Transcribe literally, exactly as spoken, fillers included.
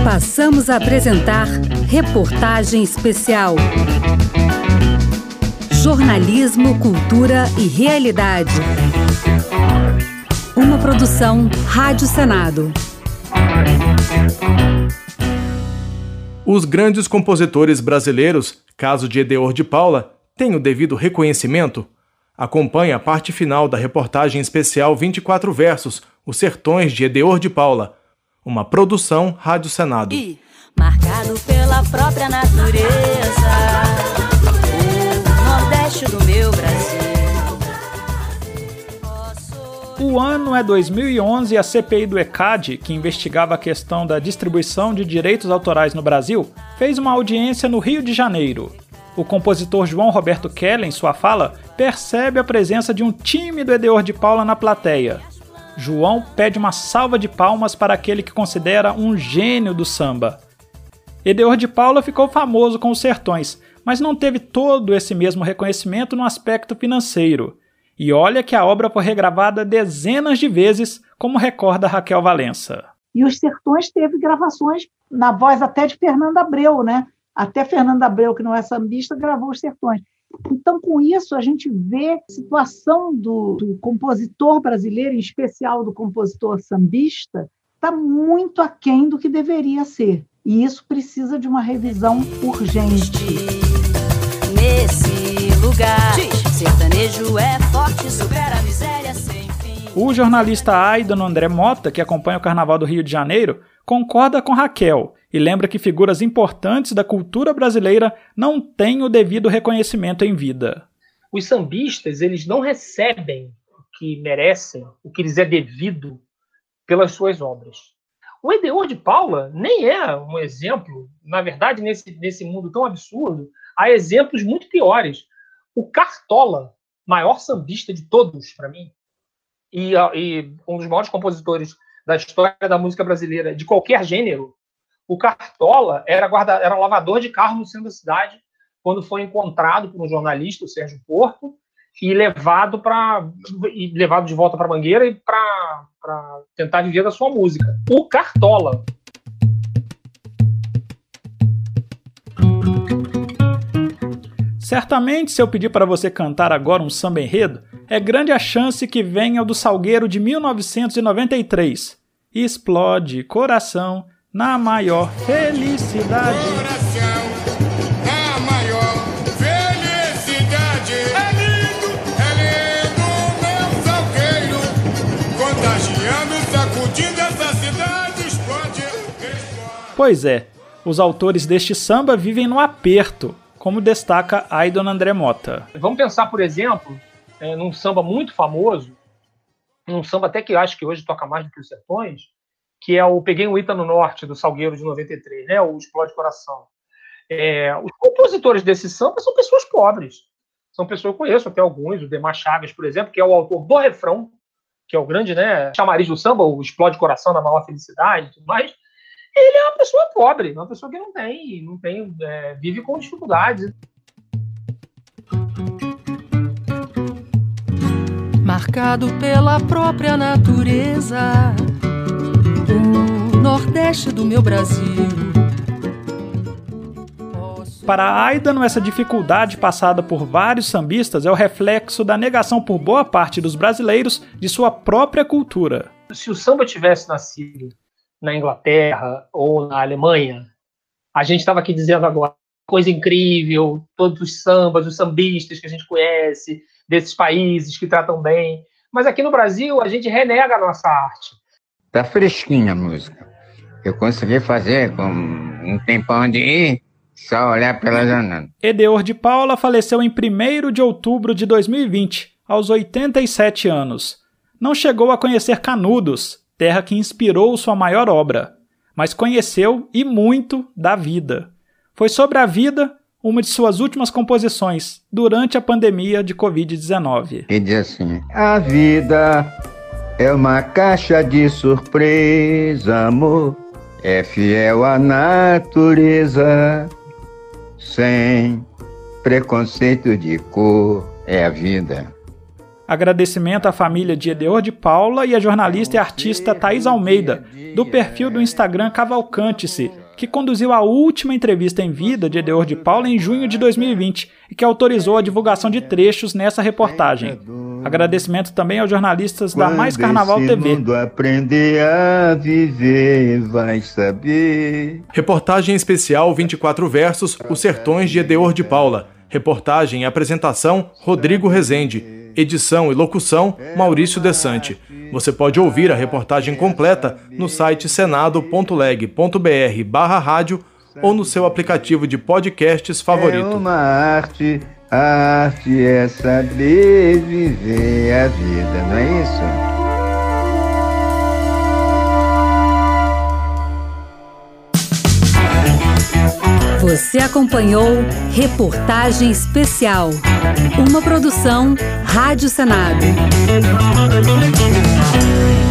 Passamos a apresentar Reportagem Especial. Jornalismo, cultura e realidade. Uma produção Rádio Senado. Os grandes compositores brasileiros, caso de Edeor de Paula, têm o devido reconhecimento? Acompanhe a parte final da reportagem especial vinte e quatro versos, Os Sertões de Edeor de Paula, uma produção Rádio Senado. E, marcado pela própria natureza, o Nordeste do meu Brasil. O ano é dois mil e onze e a C P I do ECAD, que investigava a questão da distribuição de direitos autorais no Brasil, fez uma audiência no Rio de Janeiro. O compositor João Roberto Keller, em sua fala, percebe a presença de um tímido Edeor de Paula na plateia. João pede uma salva de palmas para aquele que considera um gênio do samba. Edeor de Paula ficou famoso com os Sertões, mas não teve todo esse mesmo reconhecimento no aspecto financeiro. E olha que a obra foi regravada dezenas de vezes, como recorda Raquel Valença. E os Sertões teve gravações na voz até de Fernanda Abreu, né? Até Fernanda Abreu, que não é sambista, gravou os Sertões. Então, com isso, a gente vê a situação do, do compositor brasileiro, em especial do compositor sambista, está muito aquém do que deveria ser. E isso precisa de uma revisão urgente. Nesse lugar, sertanejo é forte, supera a miséria sem fim. O jornalista Aidon André Mota, que acompanha o Carnaval do Rio de Janeiro, concorda com Raquel e lembra que figuras importantes da cultura brasileira não têm o devido reconhecimento em vida. Os sambistas, eles não recebem o que merecem, o que lhes é devido pelas suas obras. O Edeor de Paula nem é um exemplo, na verdade, nesse, nesse mundo tão absurdo, há exemplos muito piores. O Cartola, maior sambista de todos, para mim, e, e um dos maiores compositores da história da música brasileira, de qualquer gênero, o Cartola era, guarda, era lavador de carro no centro da cidade, quando foi encontrado por um jornalista, o Sérgio Porto, e levado, pra, e levado de volta para Mangueira e para tentar viver da sua música. O Cartola. Certamente, se eu pedir para você cantar agora um samba enredo, é grande a chance que venha o do Salgueiro de mil novecentos e noventa e três. Explode coração na maior felicidade. Coração, a maior felicidade. É lindo, é lindo, meu Salgueiro, contagiando, sacudindo essa cidade, explode, explode. Pois é, os autores deste samba vivem no aperto, como destaca Aidon André Mota. Vamos pensar, por exemplo, é, num samba muito famoso, num samba até que eu acho que hoje toca mais do que os Sertões, que é o Peguei um Ita no Norte, do Salgueiro de noventa e três, né? O Explode Coração. É, os compositores desse samba são pessoas pobres. São pessoas, eu conheço até alguns, o Demar Chagas, por exemplo, que é o autor do refrão, que é o grande, né, chamariz do samba, o Explode Coração na maior felicidade e tudo mais. Ele é uma pessoa pobre, uma pessoa que não tem, não tem é, vive com dificuldades. Marcado pela própria natureza, o Nordeste do meu Brasil. Para Aidon, essa dificuldade passada por vários sambistas é o reflexo da negação por boa parte dos brasileiros de sua própria cultura. Se o samba tivesse nascido na Inglaterra ou na Alemanha, a gente estava aqui dizendo agora, coisa incrível, todos os sambas, os sambistas que a gente conhece, desses países que tratam bem. Mas aqui no Brasil, a gente renega a nossa arte. Tá fresquinha a música. Eu consegui fazer com um tempão de ir, só olhar pela janela. Edeor de Paula faleceu em primeiro de outubro de dois mil e vinte, aos oitenta e sete anos. Não chegou a conhecer Canudos, terra que inspirou sua maior obra, mas conheceu, e muito, da vida. Foi sobre a vida uma de suas últimas composições, durante a pandemia de covid dezenove. E diz assim: a vida é uma caixa de surpresa, amor, é fiel à natureza, sem preconceito de cor, é a vida. Agradecimento à família de Edeor de Paula e à jornalista e artista Thaís Almeida, do perfil do Instagram Cavalcante-se, que conduziu a última entrevista em vida de Edeor de Paula em junho de dois mil e vinte e que autorizou a divulgação de trechos nessa reportagem. Agradecimento também aos jornalistas da Mais Carnaval T V. Quando aprender a viver, vai saber. Reportagem especial vinte e quatro versos, Os Sertões de Edeor de Paula. Reportagem e apresentação, Rodrigo Rezende. Edição e locução, Maurício Desante. Você pode ouvir a reportagem completa no site senado ponto leg ponto br barra rádio ou no seu aplicativo de podcasts favorito. É uma arte, a arte é saber viver a vida, não é isso? Você acompanhou Reportagem Especial, uma produção Rádio Senado.